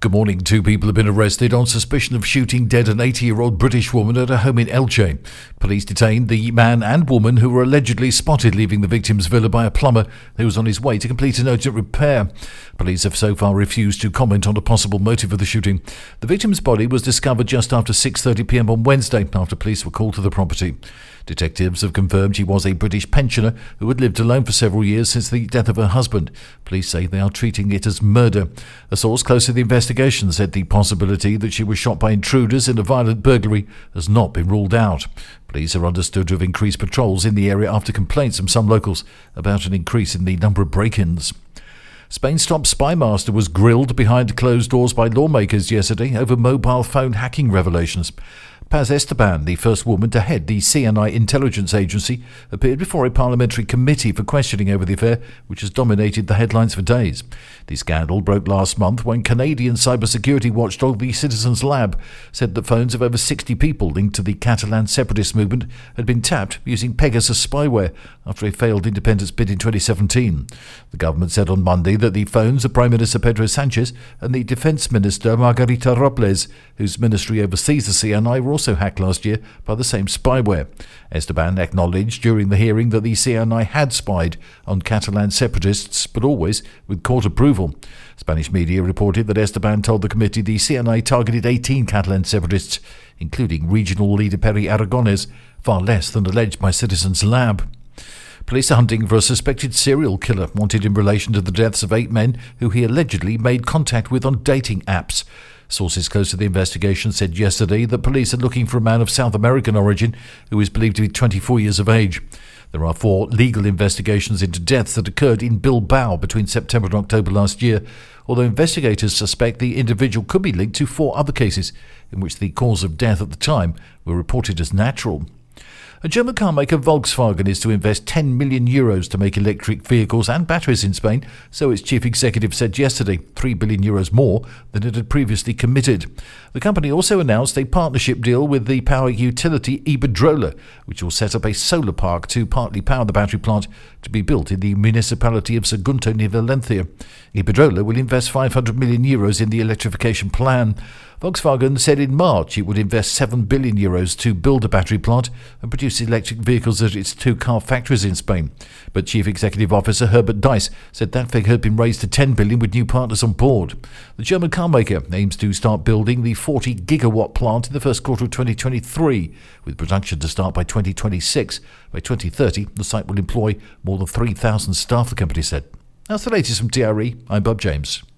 Good morning. 2 people have been arrested on suspicion of shooting dead an 80-year-old British woman at a home in Elche. Police detained the man and woman who were allegedly spotted leaving the victim's villa by a plumber who was on his way to complete an urgent repair. Police have so far refused to comment on a possible motive of the shooting. The victim's body was discovered just after 6:30 p.m. on Wednesday after police were called to the property. Detectives have confirmed she was a British pensioner who had lived alone for several years since the death of her husband. Police say they are treating it as murder. A source close to the investigation said the possibility that she was shot by intruders in a violent burglary has not been ruled out. Police are understood to have increased patrols in the area after complaints from some locals about an increase in the number of break-ins. Spain's top spy master was grilled behind closed doors by lawmakers yesterday over mobile phone hacking revelations. Paz Esteban, the first woman to head the CNI intelligence agency, appeared before a parliamentary committee for questioning over the affair, which has dominated the headlines for days. The scandal broke last month when Canadian cybersecurity watchdog the Citizens Lab said that phones of over 60 people linked to the Catalan separatist movement had been tapped using Pegasus spyware after a failed independence bid in 2017. The government said on Monday that the phones of Prime Minister Pedro Sanchez and the Defence Minister Margarita Robles, whose ministry oversees the CNI, were also hacked last year by the same spyware. Esteban acknowledged during the hearing that the CNI had spied on Catalan separatists, but always with court approval. Spanish media reported that Esteban told the committee the CNI targeted 18 Catalan separatists, including regional leader Pere Aragonés, far less than alleged by Citizens Lab. Police are hunting for a suspected serial killer wanted in relation to the deaths of 8 men who he allegedly made contact with on dating apps. Sources close to the investigation said yesterday that police are looking for a man of South American origin who is believed to be 24 years of age. There are 4 legal investigations into deaths that occurred in Bilbao between September and October last year, although investigators suspect the individual could be linked to 4 other cases in which the cause of death at the time were reported as natural. A German car maker Volkswagen is to invest €10 million to make electric vehicles and batteries in Spain, so its chief executive said yesterday, €3 billion more than it had previously committed. The company also announced a partnership deal with the power utility Iberdrola, which will set up a solar park to partly power the battery plant to be built in the municipality of Sagunto near Valencia. Iberdrola will invest €500 million in the electrification plan. Volkswagen said in March it would invest €7 billion to build a battery plant and produce electric vehicles at its 2 car factories in Spain. But Chief Executive Officer Herbert Diess said that figure had been raised to $10 billion with new partners on board. The German car maker aims to start building the 40 gigawatt plant in the first quarter of 2023, with production to start by 2026. By 2030, the site will employ more than 3,000 staff, the company said. That's the latest from TRE. I'm Bob James.